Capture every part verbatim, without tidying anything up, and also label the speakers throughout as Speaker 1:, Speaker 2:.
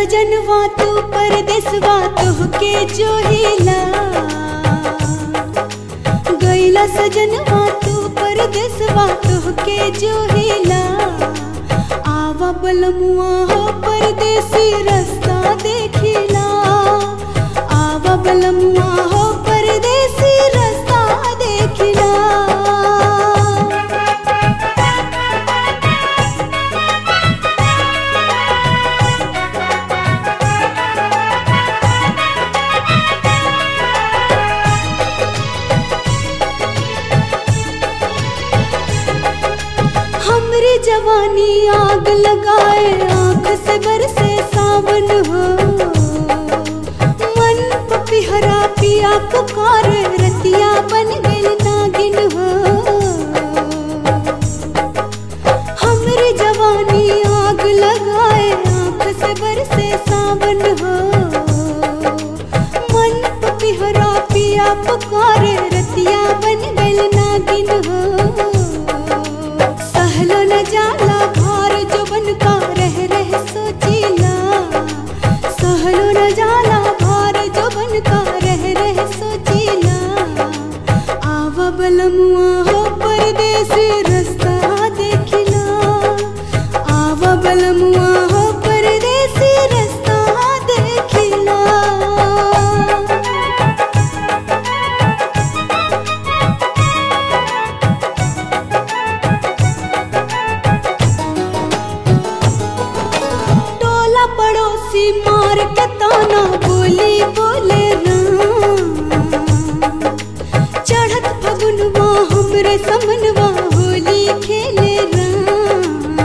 Speaker 1: सजनवा तू परदेसवा तुहके जोहिला, गैला सजनवा तू परदेसवा तुहके जोहिला। आवा बलमुआ हो परदेसी रास्ता देखिला, आवा बलमुआ हो परदेसी रास्ता देखिला। हमरी जवानी आग लगाए आँख से बरसे सावन हो, मन पपिहरा पिया पुकार रतिया बन गई नागिन हो। हमरी जवानी आग लगाए आँख से बरसे सावन हो, मन पपिहरा पिया पुकार रतिया बन गई नागिन हो। सहलो न जाला भार जोबन का रह रह सोचीला, सहलो न जाला भार जोबन का रह रह सोचीला। आवा बलमुआ हो परदेसी रास्ता देखिला, आवा बलमुआ हो परदेसी रास्ता देखिला। मार के ताना बोली बोले राम, चढ़त फगुनवा हमरे समनवा होली खेले राम।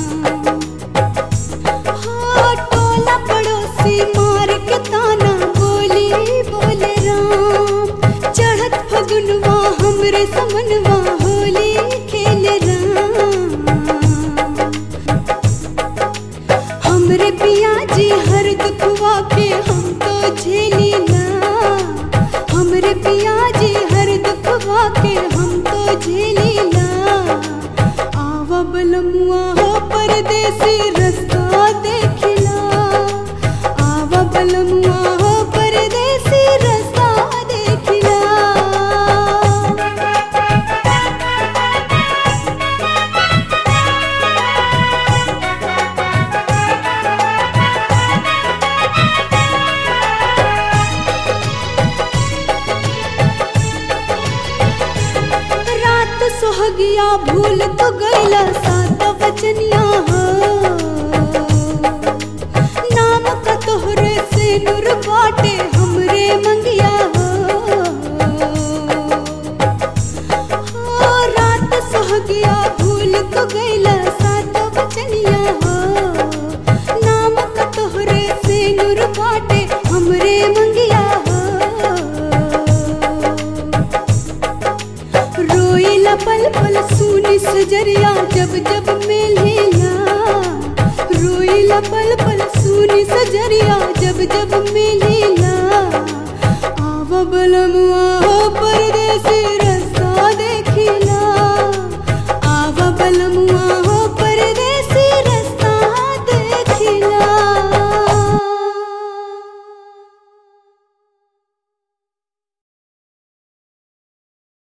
Speaker 1: हाँ टोला पड़ोसी मार के ताना बोली बोले राम, चढ़त फगुनवा हमरे समनवा होली खेले राम। हमरे पिया जी हर दुखवा के हम तो झेलीला, हमरे पिया जी हर दुखवा के हम तो झेलीला। आवा बलमुआ हो परदेसी रास्ता देखिला, आवा बलमुआ हो परदेसी रास्ता देखिला। सोहगिया भूल तो गैला सात वचनिया हो, नाम का तोहरे से नूर बाटे हमरे मंगिया हो। हो रात सोहगिया भूल तो गैला सात वचनिया हो, नाम का तोहरे से नूर बाटे हमरे मंगिया हो। रोइला पल पल सुनी सजरिया जब जब मिलेला, रोइला पल पल सुनी सजरिया जब जब मिलेला। आवा बलमुआ हो परदेसी रास्ता देखिला, आवा बलमुआ